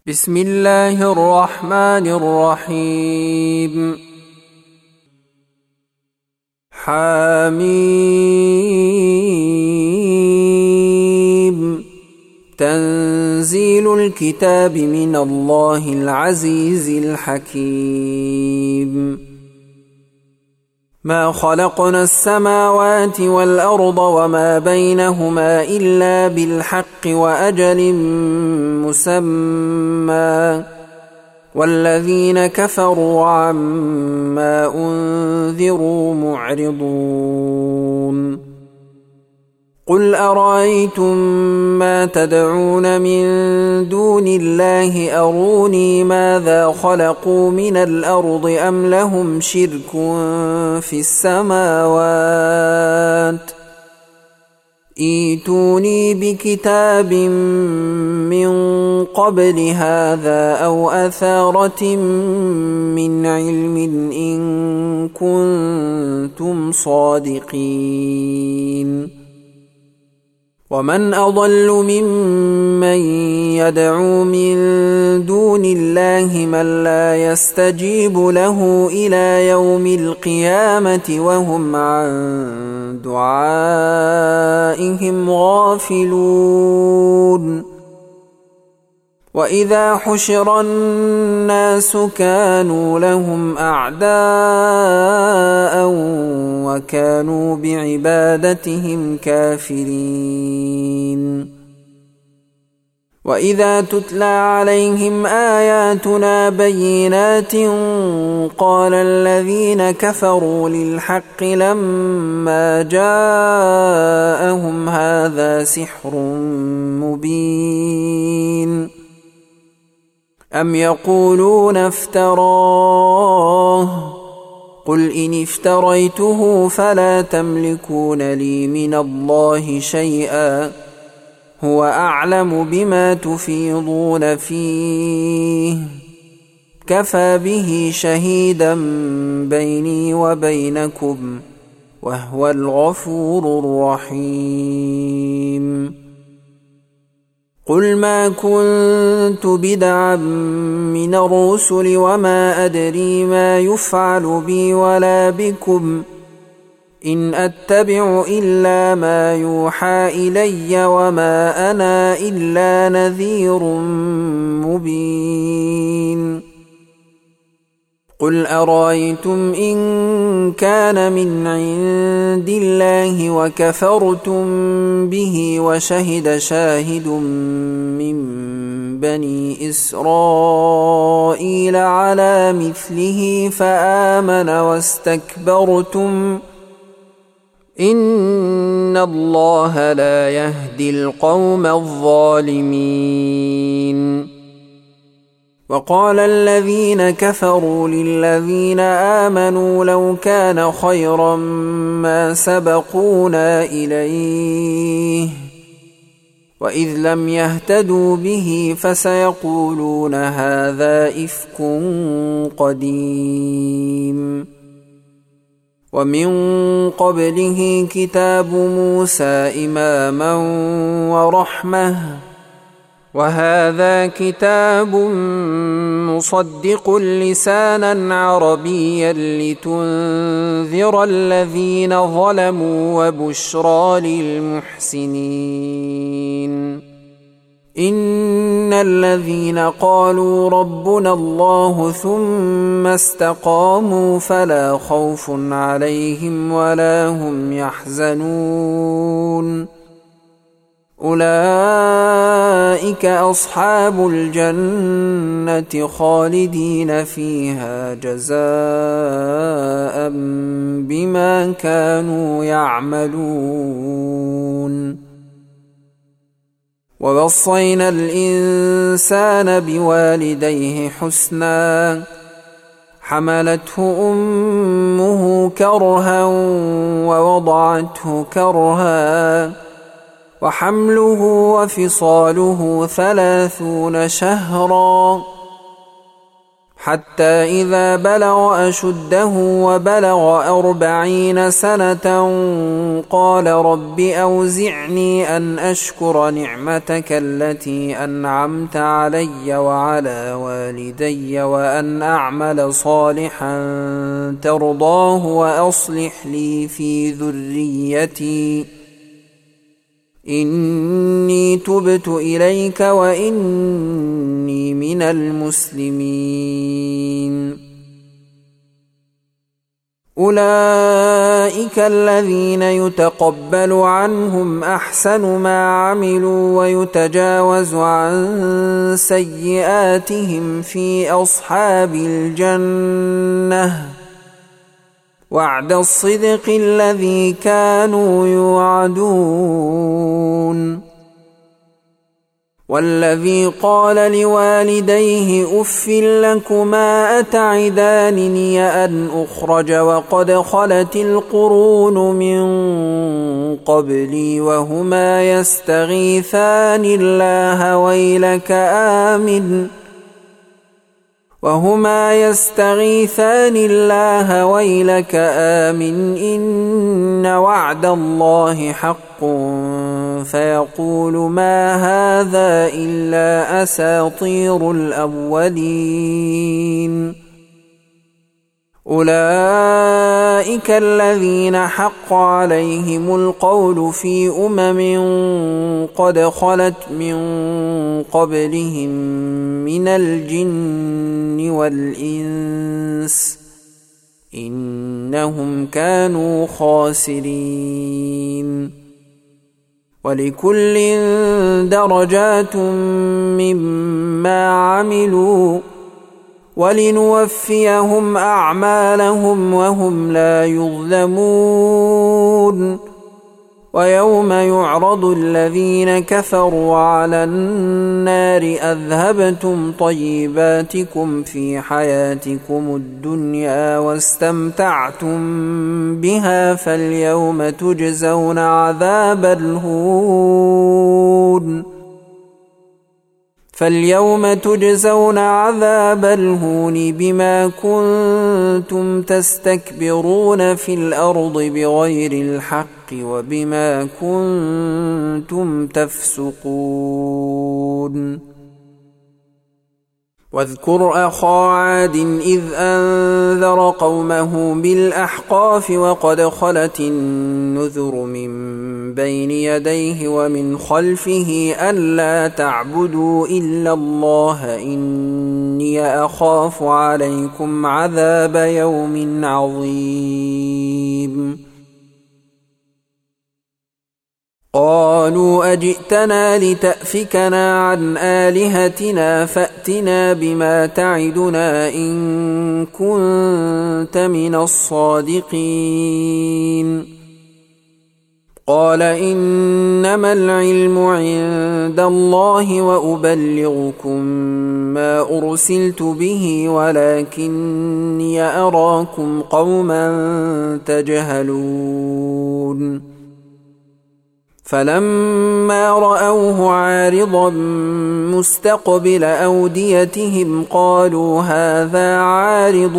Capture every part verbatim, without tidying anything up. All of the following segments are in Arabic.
بسم الله الرحمن الرحيم. حميم. تنزيل الكتاب من الله العزيز الحكيم. ما خلقنا السماوات والأرض وما بينهما إلا بالحق وأجل مسمى، والذين كفروا عما أنذروا معرضون. قل أرأيتم ما تدعون من دون الله أروني ماذا خلقوا من الأرض أم لهم شرك في السماوات، ائتوني بكتاب من قبل هذا أو أثارة من علم إن كنتم صادقين. ومن أضل ممن يدعو من دون الله من لا يستجيب له إلى يوم القيامة وهم عن دعائهم غافلون. وإذا حشر الناس كانوا لهم أعداء وكانوا بعبادتهم كافرين. وإذا تتلى عليهم آياتنا بينات قال الذين كفروا للحق لما جاءهم هذا سحر مبين. أم يقولون افتراه قل إن افتريته فلا تملكون لي من الله شيئا هو أعلم بما تفيضون فيه كفى به شهيدا بيني وبينكم وهو الغفور الرحيم. قل ما كنت بدعا من الرسل وما أدري ما يفعل بي ولا بكم إن أتبع إلا ما يوحى إلي وما أنا إلا نذير مبين. قل أرأيتم إن كان من عند الله وكفرتم به وشهد شاهد من بني إسرائيل على مثله فآمن واستكبرتم إن الله لا يهدي القوم الظالمين. وقال الذين كفروا للذين آمنوا لو كان خيرا ما سبقونا إليه وإذ لم يهتدوا به فسيقولون هذا إفك قديم. ومن قبله كتاب موسى إماما ورحمة وهذا كتاب مصدق لسانا عربيا لتنذر الذين ظلموا وبشرى للمحسنين. إن الذين قالوا ربنا الله ثم استقاموا فلا خوف عليهم ولا هم يحزنون أولئك أصحاب الجنة خالدين فيها جزاء بما كانوا يعملون. ووصينا الإنسان بوالديه حسنا حملته أمه كرها ووضعته كرها وحمله وفصاله ثلاثون شهرا حتى إذا بلغ أشده وبلغ أربعين سنة قال رب أوزعني أن أشكر نعمتك التي أنعمت علي وعلى والدي وأن أعمل صالحا ترضاه وأصلح لي في ذريتي إني تبت إليك وإني من المسلمين. أولئك الذين يتقبل عنهم أحسن ما عملوا ويتجاوز عن سيئاتهم في أصحاب الجنة وعد الصدق الذي كانوا يوعدون. والذي قال لوالديه أف لكما أتعدانني أن أخرج وقد خلت القرون من قبلي وهما يستغيثان الله ويلك آمن وهما يستغيثان الله ويلك آمن إن وعد الله حق فيقول ما هذا إلا أساطير الأولين. أولئك الذين حق عليهم القول في أمم قد خلت من قبلهم من الجن والإنس إنهم كانوا خاسرين. ولكل درجات مما عملوا ولنوفيهم أعمالهم وهم لا يظلمون. ويوم يعرض الذين كفروا على النار أذهبتم طيباتكم في حياتكم الدنيا واستمتعتم بها فاليوم تجزون عذاب الهون فاليوم تجزون عذاب الهون بما كنتم تستكبرون في الأرض بغير الحق وبما كنتم تفسقون. واذكر أخا عاد إذ أنذر قومه بالأحقاف وقد خلت النذر من بين يديه ومن خلفه ألا تعبدوا إلا الله إني أخاف عليكم عذاب يوم عظيم. قالوا أجئتنا لتأفكنا عن آلهتنا فأتنا بما تعدنا إن كنت من الصادقين. قال إنما العلم عند الله وأبلغكم ما أرسلت به ولكني أراكم قوما تجهلون. فلما رأوه عارضا مستقبل أوديتهم قالوا هذا عارض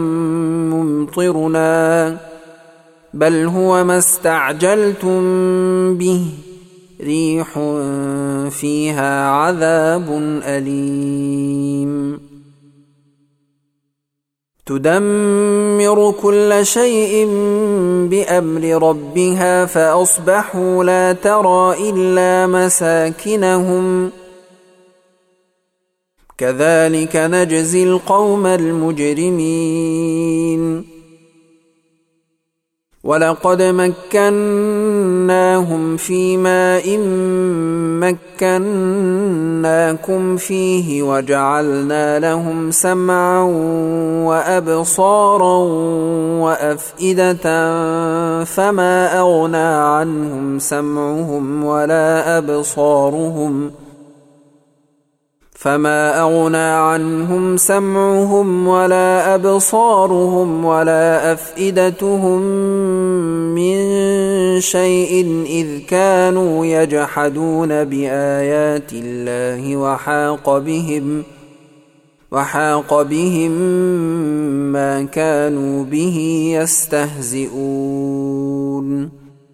ممطرنا بل هو ما استعجلتم به ريح فيها عذاب أليم تدمر كل شيء بأمر ربها فأصبحوا لا ترى إلا مساكنهم كذلك نجزي القوم المجرمين. ولقد مكناهم في ماء مكناكم فيه وجعلنا لهم سمعا وأبصارا وأفئدة فما أغنى عنهم سمعهم ولا أبصارهم فما أغنى عنهم سمعهم ولا أبصارهم ولا أفئدتهم من شيء إذ كانوا يجحدون بآيات الله وحاق بهم وحاق بهم ما كانوا به يستهزئون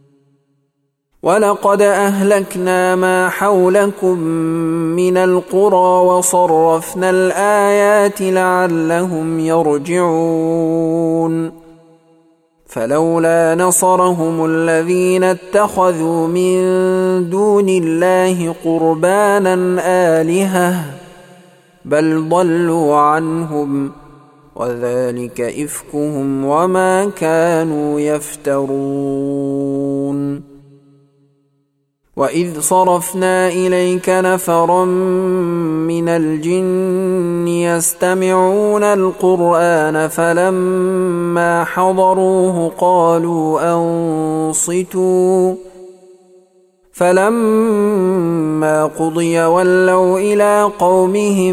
ولقد أهلكنا ما حولكم من القرى وصرفنا الآيات لعلهم يرجعون فلولا نصرهم الذين اتخذوا من دون الله قربانا آلهة بل ضلوا عنهم وذلك إفكهم وما كانوا يفترون وإذ صرفنا إليك نفرا من الجن يستمعون القرآن فلما حضروه قالوا أنصتوا فلما قضي ولوا إلى قومهم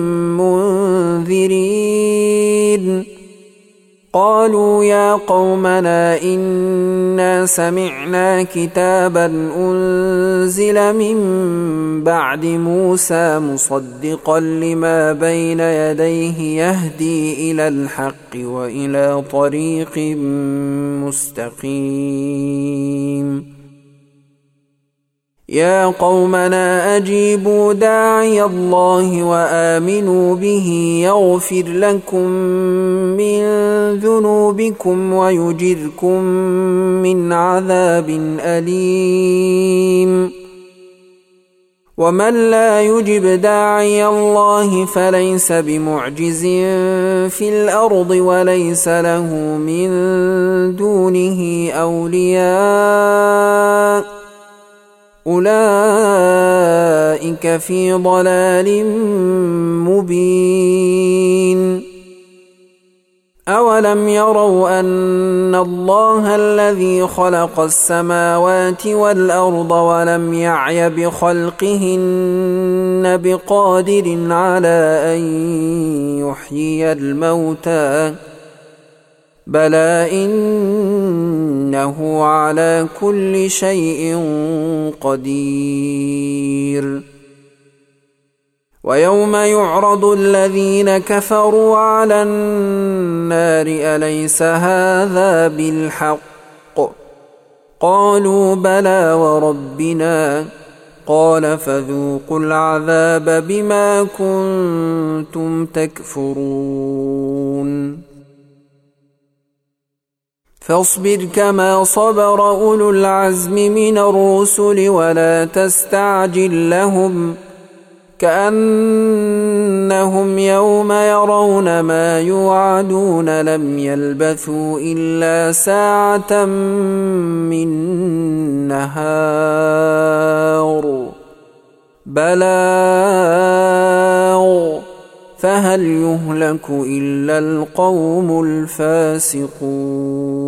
منذرين قالوا يا قومنا إنا سمعنا كتابا أنزل من بعد موسى مصدقا لما بين يديه يهدي إلى الحق وإلى طريق مستقيم يا قومنا أجيبوا داعي الله وآمنوا به يغفر لكم من ذنوبكم ويجركم من عذاب أليم ومن لا يجب داعي الله فليس بمعجز في الأرض وليس له من دونه أولياء أولئك في ضلال مبين أولم يروا أن الله الذي خلق السماوات والأرض ولم يعي بخلقهن بقادر على أن يحيي الموتى بلى إنه على كل شيء قدير ويوم يعرض الذين كفروا على النار أليس هذا بالحق قالوا بلى وربنا قال فذوقوا العذاب بما كنتم تكفرون فاصبر كما صبر أولو العزم من الرسل ولا تستعجل لهم كأنهم يوم يرون ما يوعدون لم يلبثوا إلا ساعة من نهار بلاغ فهل يهلك إلا القوم الفاسقون